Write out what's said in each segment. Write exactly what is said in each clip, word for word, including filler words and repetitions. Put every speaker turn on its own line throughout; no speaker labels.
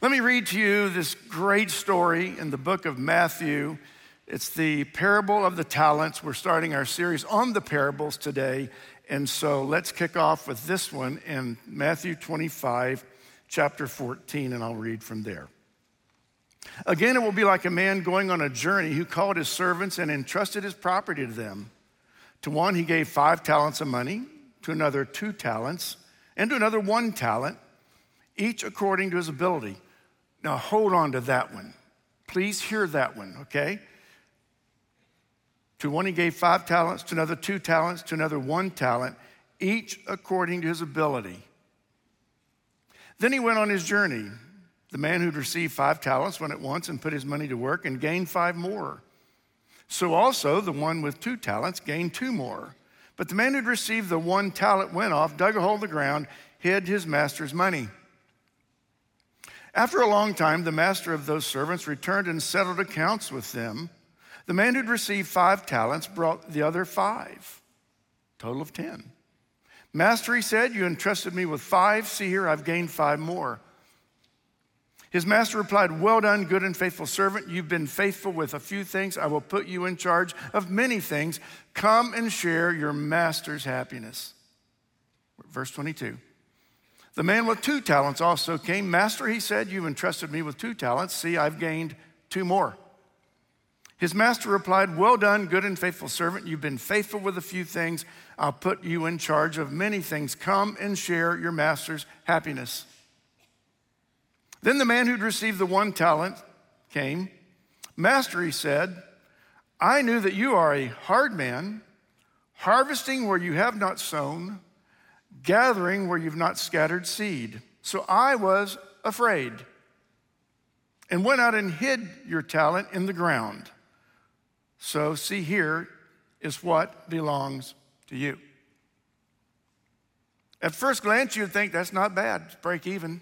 Let me read to you this great story in the book of Matthew. It's the parable of the talents. We're starting our series on the parables today. And so let's kick off with this one in Matthew twenty-five, chapter fourteen, and I'll read from there. Again, it will be like a man going on a journey who called his servants and entrusted his property to them. To one, he gave five talents of money, to another, two talents, and to another, one talent, each according to his ability. Now, hold on to that one. Please hear that one, okay? To one, he gave five talents, to another, two talents, to another, one talent, each according to his ability. Then he went on his journey. The man who'd received five talents went at once and put his money to work and gained five more. So also the one with two talents gained two more. But the man who'd received the one talent went off, dug a hole in the ground, hid his master's money. After a long time, the master of those servants returned and settled accounts with them. The man who'd received five talents brought the other five, total of ten. Master, he said, you entrusted me with five. See here, I've gained five more. His master replied, well done, good and faithful servant. You've been faithful with a few things. I will put you in charge of many things. Come and share your master's happiness. Verse twenty-two. The man with two talents also came. Master, he said, you've entrusted me with two talents. See, I've gained two more. His master replied, well done, good and faithful servant. You've been faithful with a few things. I'll put you in charge of many things. Come and share your master's happiness. Then the man who'd received the one talent came. Master, he said, I knew that you are a hard man, harvesting where you have not sown, gathering where you've not scattered seed. So I was afraid and went out and hid your talent in the ground. So see, here is what belongs to you. At first glance, you'd think that's not bad, it's break even.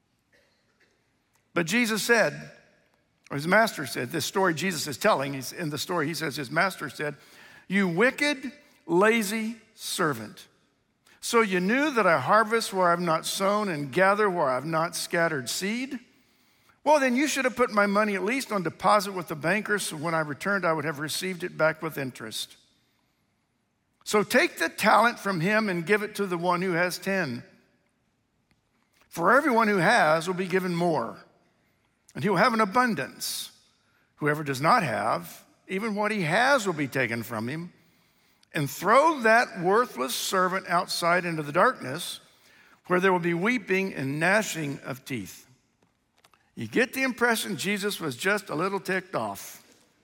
But Jesus said, or his master said, this story Jesus is telling, he's in the story, he says his master said, you wicked, lazy servant. So you knew that I harvest where I've not sown and gather where I've not scattered seed? Well, then you should have put my money at least on deposit with the bankers, so when I returned, I would have received it back with interest. So take the talent from him and give it to the one who has ten. For everyone who has will be given more, and he will have an abundance. Whoever does not have, even what he has will be taken from him. And throw that worthless servant outside into the darkness, where there will be weeping and gnashing of teeth. You get the impression Jesus was just a little ticked off.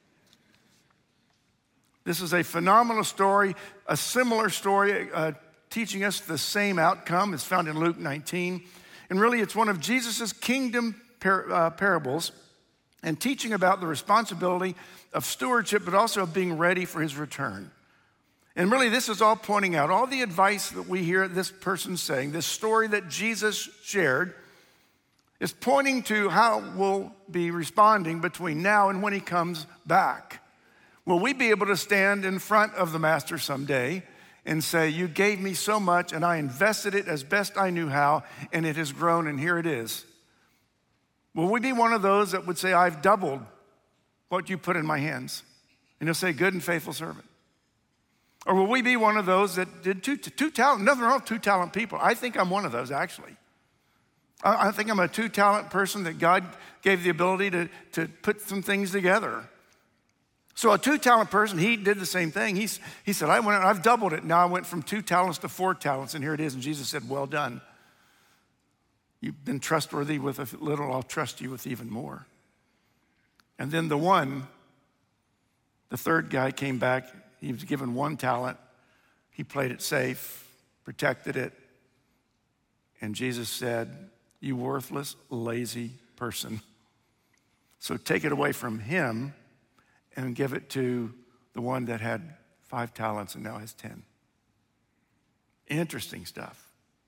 This is a phenomenal story, a similar story uh, teaching us the same outcome. It's found in Luke nineteen. And really, it's one of Jesus' kingdom par- uh, parables and teaching about the responsibility of stewardship, but also of being ready for his return. And really, this is all pointing out all the advice that we hear this person saying, this story that Jesus shared, is pointing to how we'll be responding between now and when he comes back. Will we be able to stand in front of the master someday and say, you gave me so much and I invested it as best I knew how, and it has grown and here it is? Will we be one of those that would say, I've doubled what you put in my hands? And he'll say, good and faithful servant. Or will we be one of those that did two, two talent, nothing wrong with two talent people. I think I'm one of those, actually. I, I think I'm a two talent person that God gave the ability to, to put some things together. So a two talent person, he did the same thing. He's, he said, I went, I've doubled it. Now I went from two talents to four talents, and here it is. And Jesus said, well done. You've been trustworthy with a little, I'll trust you with even more. And then the one, the third guy came back. He was given one talent. He played it safe, protected it. And Jesus said, you worthless, lazy person. So take it away from him and give it to the one that had five talents and now has ten. Interesting stuff.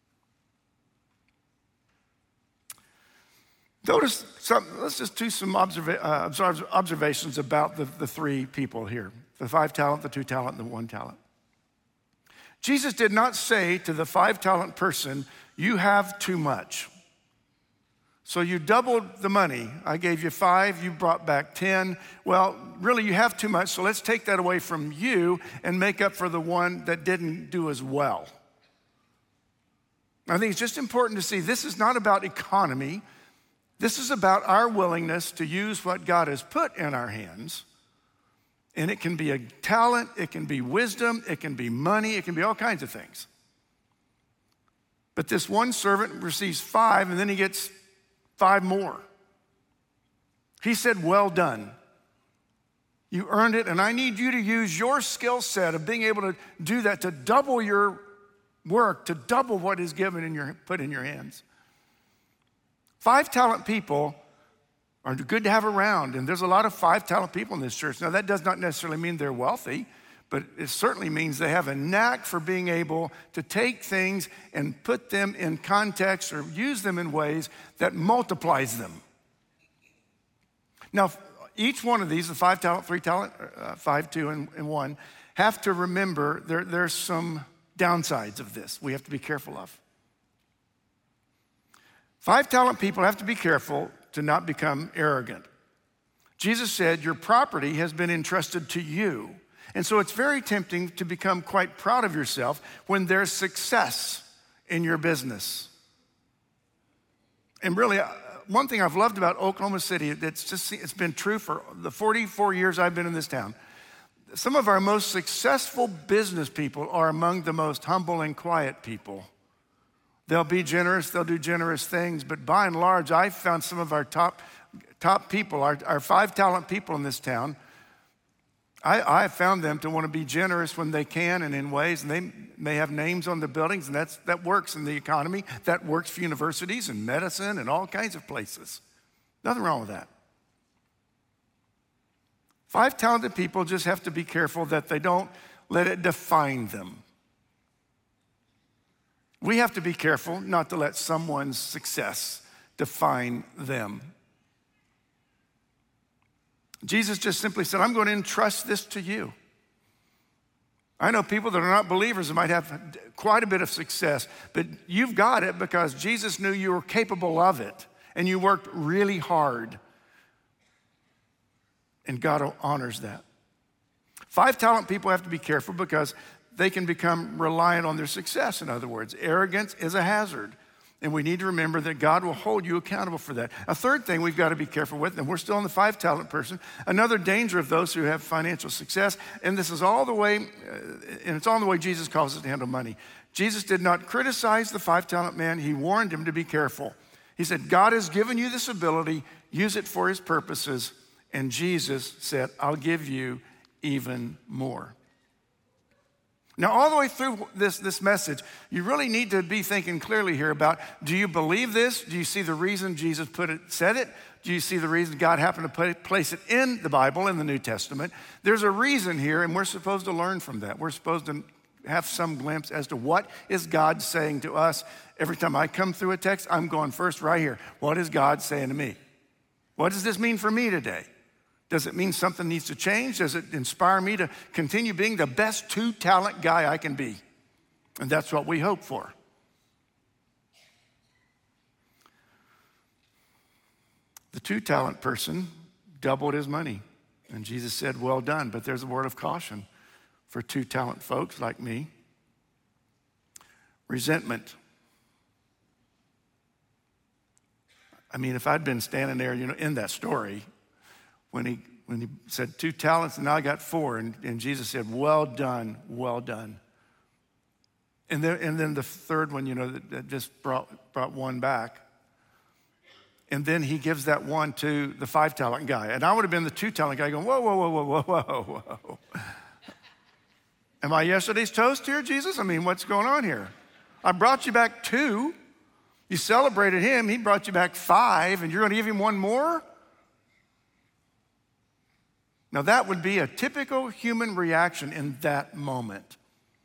Notice some, let's just do some observa- uh, observations about the, the three people here. The five talent, the two talent, and the one talent. Jesus did not say to the five talent person, you have too much. So you doubled the money. I gave you five, you brought back ten. Well, really you have too much, so let's take that away from you and make up for the one that didn't do as well. I think it's just important to see this is not about economy. This is about our willingness to use what God has put in our hands. And it can be a talent, it can be wisdom, it can be money, it can be all kinds of things. But this one servant receives five and then he gets five more. He said, well done. You earned it, and I need you to use your skill set of being able to do that to double your work, to double what is given in your put in your hands. Five talent people are good to have around, and there's a lot of five talent people in this church. Now, that does not necessarily mean they're wealthy, but it certainly means they have a knack for being able to take things and put them in context or use them in ways that multiplies them. Now, each one of these, the five talent, three talent, uh, five, two, and, and one, have to remember there, there's some downsides of this we have to be careful of. Five talent people have to be careful to not become arrogant. Jesus said, your property has been entrusted to you. And so it's very tempting to become quite proud of yourself when there's success in your business. And really, one thing I've loved about Oklahoma City, that's just, it's been true for the forty-four years I've been in this town. Some of our most successful business people are among the most humble and quiet people. They'll be generous, they'll do generous things, but by and large, I've found some of our top, top people, our, our five talent people in this town, I, I found them to want to be generous when they can and in ways, and they may have names on the buildings, and that's, that works in the economy. That works for universities and medicine and all kinds of places. Nothing wrong with that. Five talented people just have to be careful that they don't let it define them. We have to be careful not to let someone's success define them. Jesus just simply said, I'm going to entrust this to you. I know people that are not believers that might have quite a bit of success, but you've got it because Jesus knew you were capable of it, and you worked really hard. And God honors that. Five talent people have to be careful because they can become reliant on their success. In other words, arrogance is a hazard. And we need to remember that God will hold you accountable for that. A third thing we've got to be careful with, and we're still in the five talent person, another danger of those who have financial success, and this is all the way, uh, and it's all the way Jesus calls us to handle money. Jesus did not criticize the five talent man. He warned him to be careful. He said, God has given you this ability, use it for his purposes. And Jesus said, I'll give you even more. Now, all the way through this, this message, you really need to be thinking clearly here about, do you believe this? Do you see the reason Jesus put it, said it? Do you see the reason God happened to put, place it in the Bible, in the New Testament? There's a reason here, and we're supposed to learn from that. We're supposed to have some glimpse as to what is God saying to us. Every time I come through a text, I'm going first right here. What is God saying to me? What does this mean for me today? Does it mean something needs to change? Does it inspire me to continue being the best two-talent guy I can be? And that's what we hope for. The two-talent person doubled his money. And Jesus said, well done. But there's a word of caution for two-talent folks like me. Resentment. I mean, if I'd been standing there, you know, in that story, when he when he said two talents and now I got four, and, and Jesus said, well done, well done. And then, and then the third one, you know, that, that just brought, brought one back. And then he gives that one to the five talent guy. And I would have been the two talent guy going, whoa, whoa, whoa, whoa, whoa, whoa, whoa. Am I yesterday's toast here, Jesus? I mean, what's going on here? I brought you back two. You celebrated him. He brought you back five, and you're going to give him one more? Now, that would be a typical human reaction in that moment.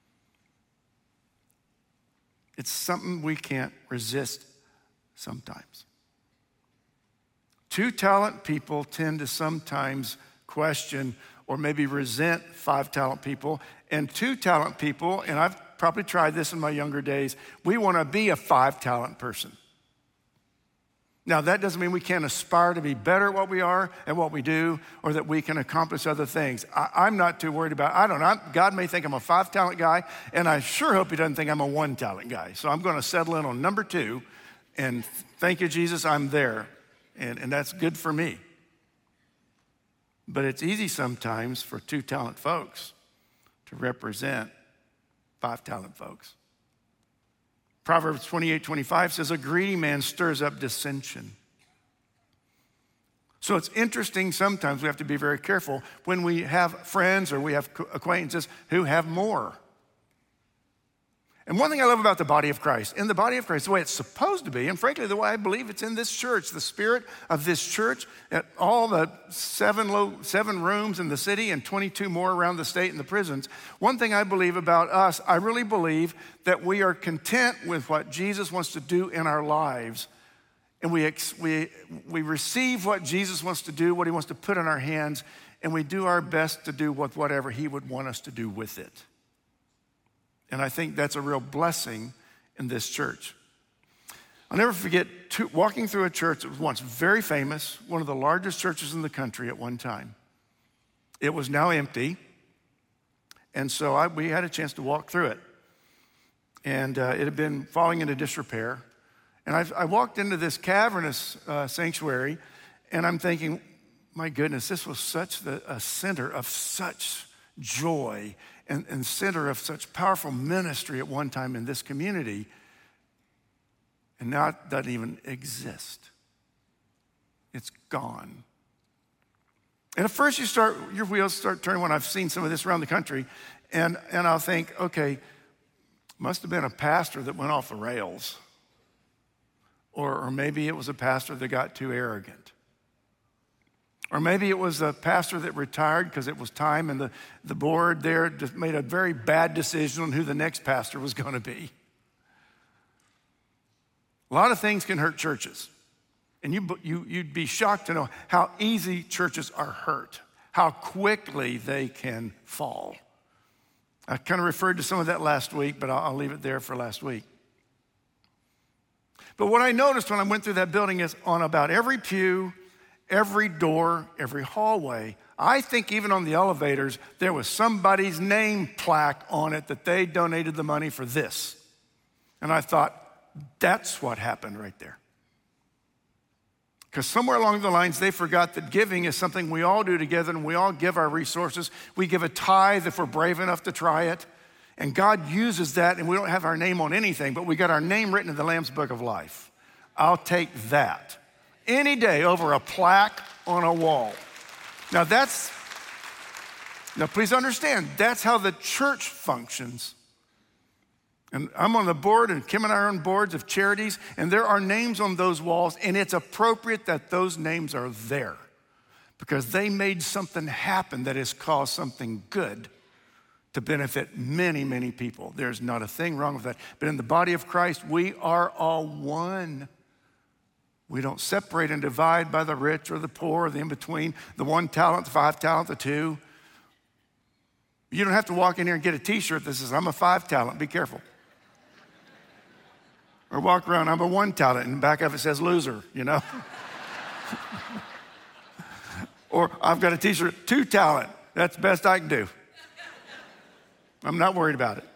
It's something we can't resist sometimes. Two-talent people tend to sometimes question or maybe resent five-talent people. And two-talent people, and I've probably tried this in my younger days, we want to be a five-talent person. Now, that doesn't mean we can't aspire to be better at what we are, at what we do, or that we can accomplish other things. I, I'm not too worried about it. I don't know. I'm, God may think I'm a five-talent guy, and I sure hope he doesn't think I'm a one-talent guy. So I'm going to settle in on number two, and thank you, Jesus, I'm there. And, and that's good for me. But it's easy sometimes for two-talent folks to represent five-talent folks. Proverbs twenty-eight twenty-five says, a greedy man stirs up dissension. So it's interesting, sometimes we have to be very careful when we have friends or we have acquaintances who have more. And one thing I love about the body of Christ, in the body of Christ, the way it's supposed to be, and frankly, the way I believe it's in this church, the spirit of this church, at all the seven, low, seven rooms in the city and twenty-two more around the state and the prisons, one thing I believe about us, I really believe that we are content with what Jesus wants to do in our lives. And we, we, we receive what Jesus wants to do, what he wants to put in our hands, and we do our best to do with whatever he would want us to do with it. And I think that's a real blessing in this church. I'll never forget two, walking through a church that was once very famous, one of the largest churches in the country at one time. It was now empty, and so I, we had a chance to walk through it. And uh, it had been falling into disrepair. And I, I walked into this cavernous uh, sanctuary, and I'm thinking, my goodness, this was such the, a center of such joy and, and center of such powerful ministry at one time in this community, and now it doesn't even exist. It's gone. And at first you start, your wheels start turning when I've seen some of this around the country, and, and I'll think, okay, must have been a pastor that went off the rails, or, or maybe it was a pastor that got too arrogant. Or maybe it was a pastor that retired because it was time and the, the board there just made a very bad decision on who the next pastor was going to be. A lot of things can hurt churches. And you, you, you'd be shocked to know how easy churches are hurt, how quickly they can fall. I kind of referred to some of that last week, but I'll, I'll leave it there for last week. But what I noticed when I went through that building is on about every pew, every door, every hallway, I think even on the elevators, there was somebody's name plaque on it that they donated the money for this. And I thought, that's what happened right there. Because somewhere along the lines, they forgot that giving is something we all do together, and we all give our resources. We give a tithe if we're brave enough to try it. And God uses that, and we don't have our name on anything, but we got our name written in the Lamb's Book of Life. I'll take that any day over a plaque on a wall. Now that's, now please understand, that's how the church functions. And I'm on the board, and Kim and I are on boards of charities, and there are names on those walls, and it's appropriate that those names are there because they made something happen that has caused something good to benefit many, many people. There's not a thing wrong with that. But in the body of Christ, we are all one. We don't separate and divide by the rich or the poor or the in-between, the one talent, the five talent, the two. You don't have to walk in here and get a t-shirt that says, I'm a five talent, be careful. Or walk around, I'm a one talent, and the back of it says loser, you know? Or I've got a t-shirt, two talent, that's the best I can do. I'm not worried about it.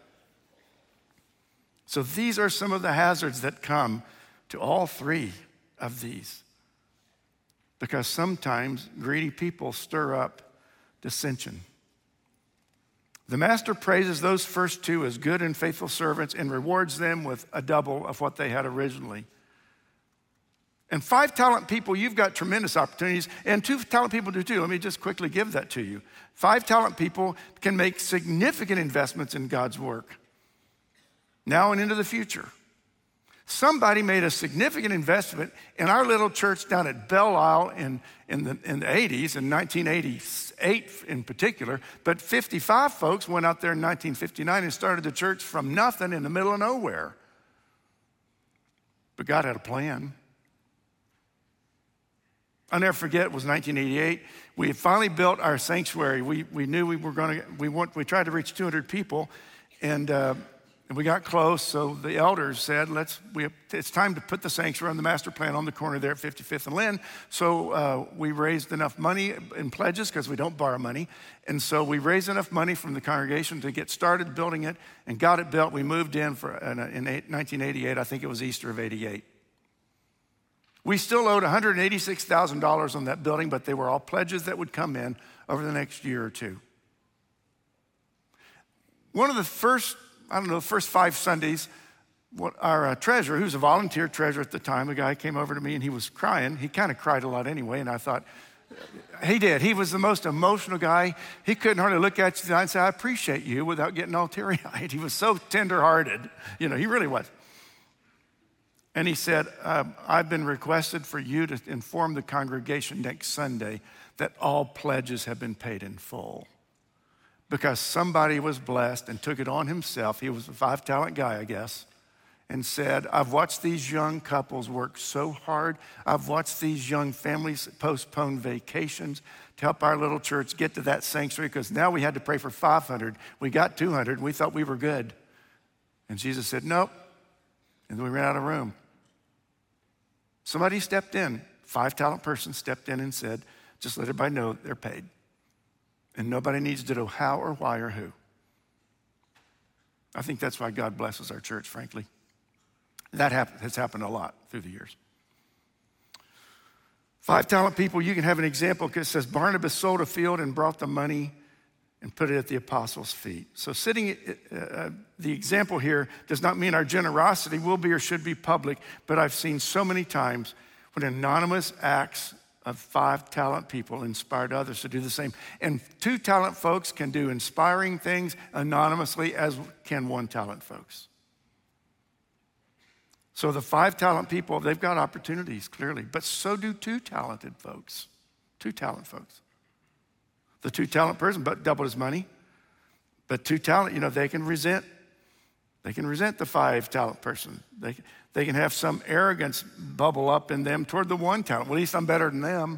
So these are some of the hazards that come to all three of these. Because sometimes greedy people stir up dissension. The master praises those first two as good and faithful servants and rewards them with a double of what they had originally. And five talent people, you've got tremendous opportunities, and two talent people do too. Let me just quickly give that to you. Five talent people can make significant investments in God's work now and into the future. Somebody made a significant investment in our little church down at Belle Isle in, in, the, in the eighties, in nineteen eighty-eight in particular, but fifty-five folks went out there in nineteen fifty-nine and started the church from nothing in the middle of nowhere. But God had a plan. I'll never forget, it was nineteen eighty-eight. We had finally built our sanctuary. We, we knew we were going to, we, want, we tried to reach two hundred people, and uh, and we got close, so the elders said, let's, we, it's time to put the sanctuary on the master plan on the corner there at fifty-fifth and Lynn. So uh, we raised enough money in pledges, because we don't borrow money. And so we raised enough money from the congregation to get started building it and got it built. We moved in for in, in nineteen eighty-eight. I think it was Easter of eighty-eight. We still owed one hundred eighty-six thousand dollars on that building, but they were all pledges that would come in over the next year or two. One of the first, I don't know, first five Sundays, what our uh, treasurer, who's a volunteer treasurer at the time, a guy came over to me and he was crying. He kind of cried a lot anyway, and I thought, he did. He was the most emotional guy. He couldn't hardly look at you and say, I appreciate you, without getting all teary-eyed. He was so tender-hearted. You know, he really was. And he said, uh, I've been requested for you to inform the congregation next Sunday that all pledges have been paid in full. Because somebody was blessed and took it on himself. He was a five-talent guy, I guess, and said, I've watched these young couples work so hard. I've watched these young families postpone vacations to help our little church get to that sanctuary, because now we had to pray for five hundred. We got two hundred. We thought we were good. And Jesus said, nope. And then we ran out of room. Somebody stepped in, five-talent person stepped in and said, just let everybody know they're paid. And nobody needs to know how or why or who. I think that's why God blesses our church, frankly. That happen, has happened a lot through the years. Five talent people, you can have an example, because it says Barnabas sold a field and brought the money and put it at the apostles' feet. So sitting, uh, the example here does not mean our generosity will be or should be public, but I've seen so many times when anonymous acts of five talent people inspired others to do the same. And two talent folks can do inspiring things anonymously, as can one talent folks. So the five talent people, they've got opportunities, clearly, but so do two talented folks. Two talent folks. The two talent person but doubled his money. But two talent, you know, they can resent. They can resent the five talent person. They, they can have some arrogance bubble up in them toward the one talent. Well, at least I'm better than them.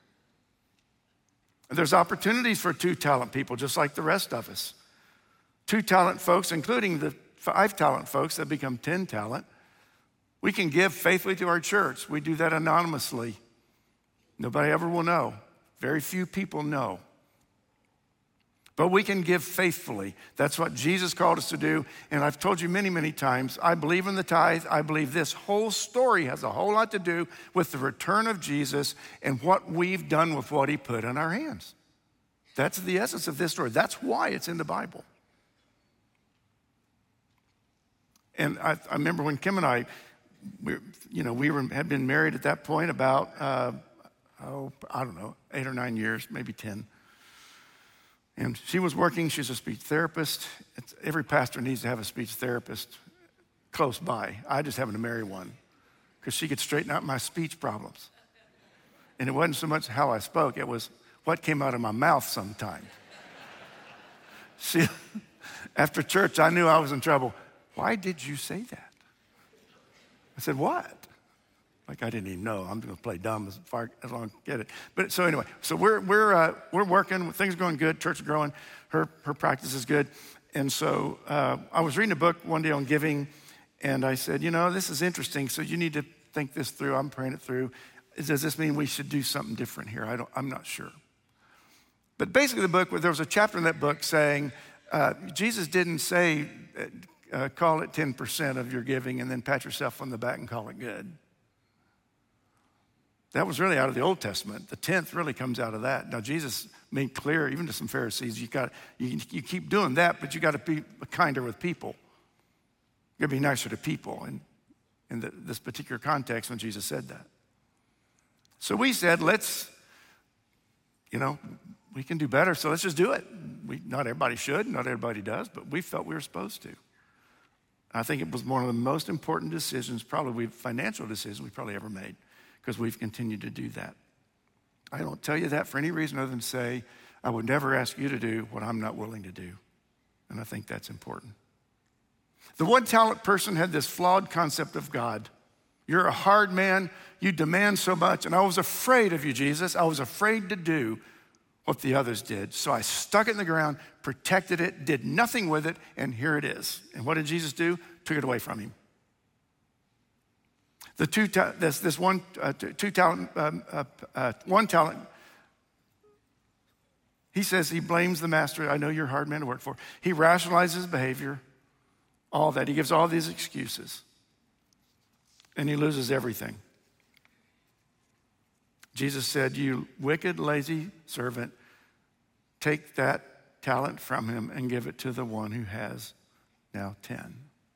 And there's opportunities for two talent people, just like the rest of us. Two talent folks, including the five talent folks that become ten talent, we can give faithfully to our church. We do that anonymously. Nobody ever will know. Very few people know. But we can give faithfully. That's what Jesus called us to do. And I've told you many, many times, I believe in the tithe. I believe this whole story has a whole lot to do with the return of Jesus and what we've done with what he put in our hands. That's the essence of this story. That's why it's in the Bible. And I, I remember when Kim and I, we, you know, we were, had been married at that point about, uh, oh, I don't know, eight or nine years, maybe ten. And she was working, she's a speech therapist. It's, every pastor needs to have a speech therapist close by. I just happened to marry one because she could straighten out my speech problems. And it wasn't so much how I spoke, it was what came out of my mouth sometimes. She, after church, I knew I was in trouble. Why did you say that? I said, what? Like I didn't even know. I'm going to play dumb as far as long as I get it. But so anyway, so we're we're uh, we're working. Things are going good. Church is growing. Her her practice is good. And so uh, I was reading a book one day on giving, and I said, you know, this is interesting. So you need to think this through. I'm praying it through. Does this mean we should do something different here? I don't. I'm not sure. But basically, the book, there was a chapter in that book saying uh, Jesus didn't say uh, call it ten percent of your giving and then pat yourself on the back and call it good. That was really out of the Old Testament. The tenth really comes out of that. Now, Jesus made clear, even to some Pharisees, you got you, you keep doing that, but you got to be kinder with people. You got to be nicer to people in, in the, this particular context when Jesus said that. So we said, let's, you know, we can do better, so let's just do it. We, not everybody should, not everybody does, but we felt we were supposed to. I think it was one of the most important decisions, probably financial decisions we probably ever made, because we've continued to do that. I don't tell you that for any reason other than to say, I would never ask you to do what I'm not willing to do. And I think that's important. The one talent person had this flawed concept of God. You're a hard man, you demand so much, and I was afraid of you, Jesus. I was afraid to do what the others did. So I stuck it in the ground, protected it, did nothing with it, and here it is. And what did Jesus do? Took it away from him. The two, ta- this, this one, uh, two talent, um, uh, uh, one talent, he says he blames the master. I know you're a hard man to work for. He rationalizes behavior, all that. He gives all these excuses, and he loses everything. Jesus said, you wicked, lazy servant, take that talent from him and give it to the one who has now ten.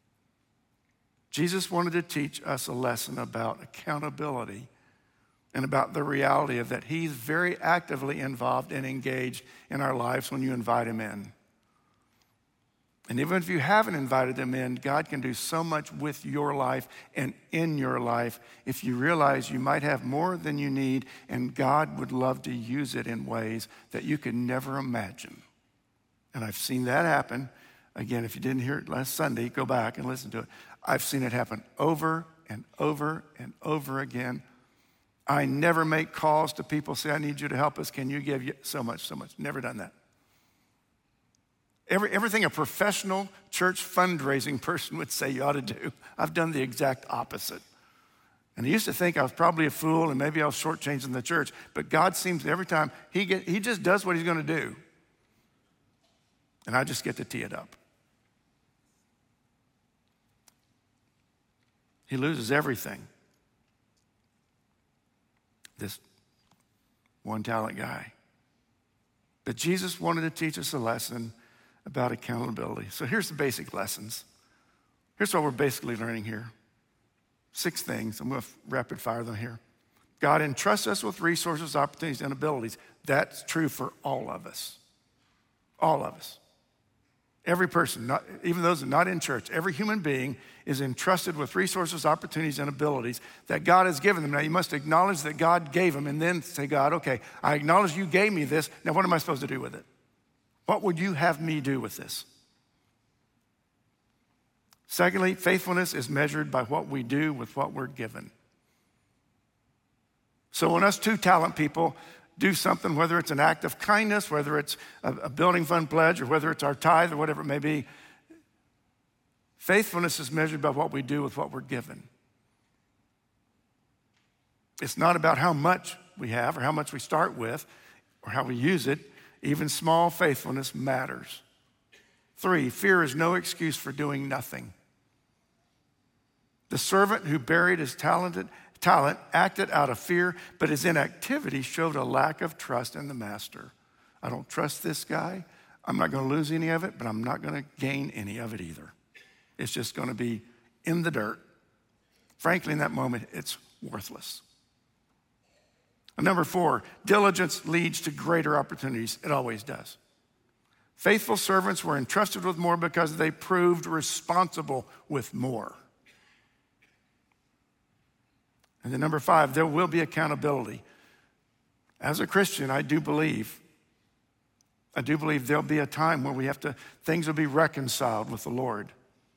Jesus wanted to teach us a lesson about accountability and about the reality of that he's very actively involved and engaged in our lives when you invite him in. And even if you haven't invited him in, God can do so much with your life and in your life if you realize you might have more than you need, and God would love to use it in ways that you could never imagine. And I've seen that happen. Again, if you didn't hear it last Sunday, go back and listen to it. I've seen it happen over and over and over again. I never make calls to people, say, I need you to help us. Can you give you so much, so much? Never done that. Every, everything a professional church fundraising person would say you ought to do, I've done the exact opposite. And I used to think I was probably a fool and maybe I was shortchanging the church, but God seems every time, he, get, he just does what he's going to do. And I just get to tee it up. He loses everything. This one talent guy. But Jesus wanted to teach us a lesson about accountability. So here's the basic lessons. Here's what we're basically learning here. Six things. I'm going to rapid fire them here. God entrusts us with resources, opportunities, and abilities. That's true for all of us. All of us. Every person, not, even those that are not in church, every human being is entrusted with resources, opportunities, and abilities that God has given them. Now, you must acknowledge that God gave them and then say, God, okay, I acknowledge you gave me this. Now, what am I supposed to do with it? What would you have me do with this? Secondly, faithfulness is measured by what we do with what we're given. So when us two talent people do something, whether it's an act of kindness, whether it's a, a building fund pledge, or whether it's our tithe, or whatever it may be, faithfulness is measured by what we do with what we're given. It's not about how much we have or how much we start with or how we use it. Even small faithfulness matters. Three, fear is no excuse for doing nothing. The servant who buried his talented talent acted out of fear, but his inactivity showed a lack of trust in the master. I don't trust this guy. I'm not going to lose any of it, but I'm not going to gain any of it either. It's just going to be in the dirt. Frankly, in that moment, it's worthless. And number four, diligence leads to greater opportunities. It always does. Faithful servants were entrusted with more because they proved responsible with more. And then number five, there will be accountability. As a Christian, I do believe, I do believe there'll be a time where we have to, things will be reconciled with the Lord.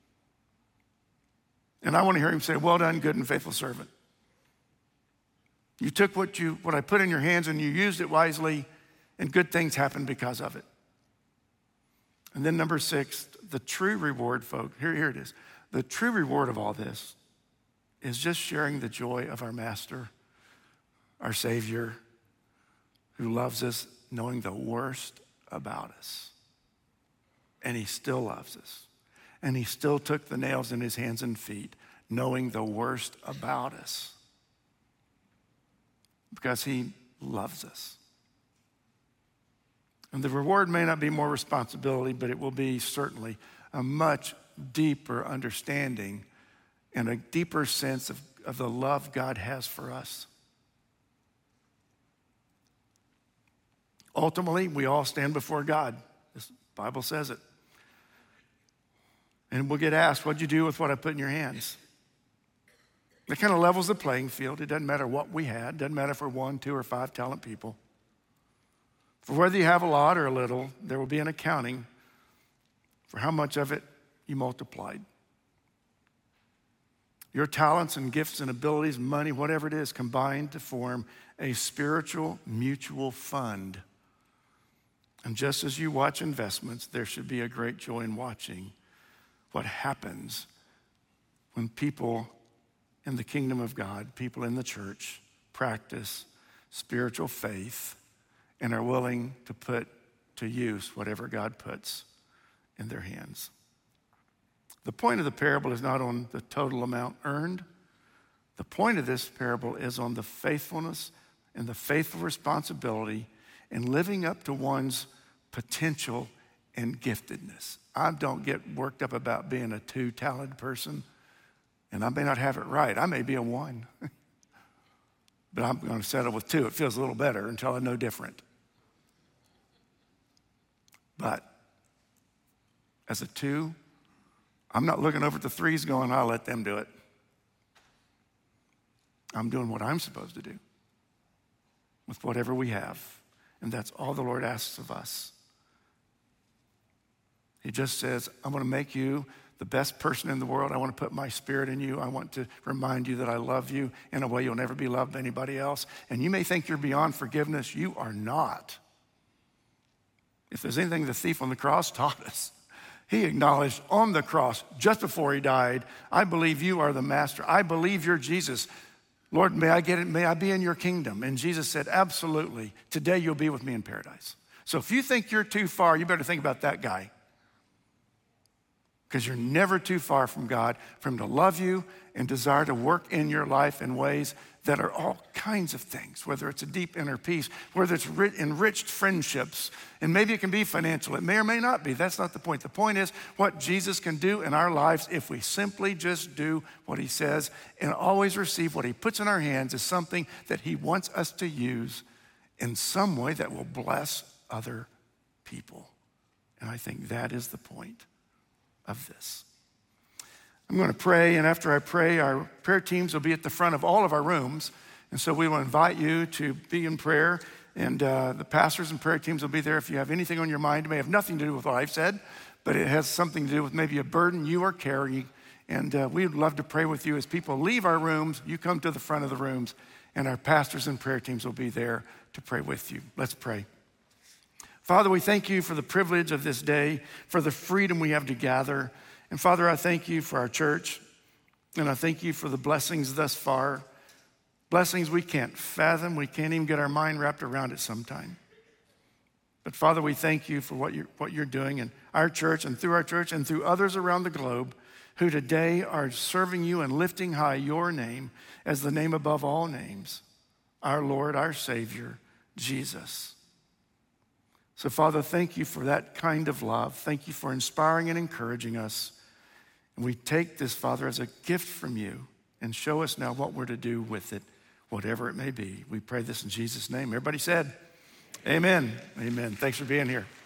And I want to hear him say, well done, good and faithful servant. You took what you what I put in your hands and you used it wisely, and good things happened because of it. And then number six, the true reward, folks, here, here it is. The true reward of all this is just sharing the joy of our Master, our Savior, who loves us, knowing the worst about us. And he still loves us. And he still took the nails in his hands and feet, knowing the worst about us. Because he loves us. And the reward may not be more responsibility, but it will be certainly a much deeper understanding and a deeper sense of, of the love God has for us. Ultimately, we all stand before God. The Bible says it. And we'll get asked, what'd you do with what I put in your hands? It kind of levels the playing field. It doesn't matter what we had. It doesn't matter if we're one, two, or five talent people. For whether you have a lot or a little, there will be an accounting for how much of it you multiplied. Your talents and gifts and abilities, money, whatever it is, combined to form a spiritual mutual fund And just as you watch investments, there should be a great joy in watching what happens when people in the kingdom of God, people in the church, practice spiritual faith and are willing to put to use whatever God puts in their hands. The point of the parable is not on the total amount earned. The point of this parable is on the faithfulness and the faithful responsibility in living up to one's potential and giftedness. I don't get worked up about being a two-talented person, and I may not have it right. I may be a one, but I'm going to settle with two. It feels a little better until I know different. But as a two, I'm not looking over at the threes going, I'll let them do it. I'm doing what I'm supposed to do with whatever we have. And that's all the Lord asks of us. He just says, I'm going to make you the best person in the world. I want to put my spirit in you. I want to remind you that I love you in a way you'll never be loved by anybody else. And you may think you're beyond forgiveness. You are not. If there's anything the thief on the cross taught us, he acknowledged on the cross, just before he died, I believe you are the master. I believe you're Jesus. Lord, may I get it? May I be in your kingdom? And Jesus said, absolutely. Today you'll be with me in paradise. So if you think you're too far, you better think about that guy. Because you're never too far from God, for him to love you and desire to work in your life in ways that are all kinds of things, whether it's a deep inner peace, whether it's enriched friendships, and maybe it can be financial. It may or may not be. That's not the point. The point is what Jesus can do in our lives if we simply just do what he says and always receive what he puts in our hands as something that he wants us to use in some way that will bless other people. And I think that is the point of this. I'm going to pray, and after I pray, our prayer teams will be at the front of all of our rooms, and so we will invite you to be in prayer, and uh, the pastors and prayer teams will be there if you have anything on your mind. It may have nothing to do with what I've said, but it has something to do with maybe a burden you are carrying, and uh, we would love to pray with you. As people leave our rooms, you come to the front of the rooms, and our pastors and prayer teams will be there to pray with you. Let's pray. Father, we thank you for the privilege of this day, for the freedom we have to gather. And Father, I thank you for our church, and I thank you for the blessings thus far, blessings we can't fathom, we can't even get our mind wrapped around it sometime. But Father, we thank you for what you're, what you're doing in our church and through our church and through others around the globe who today are serving you and lifting high your name as the name above all names, our Lord, our Savior, Jesus. So Father, thank you for that kind of love. Thank you for inspiring and encouraging us. And we take this, Father, as a gift from you and show us now what we're to do with it, whatever it may be. We pray this in Jesus' name. Everybody said, amen. Amen. Thanks for being here.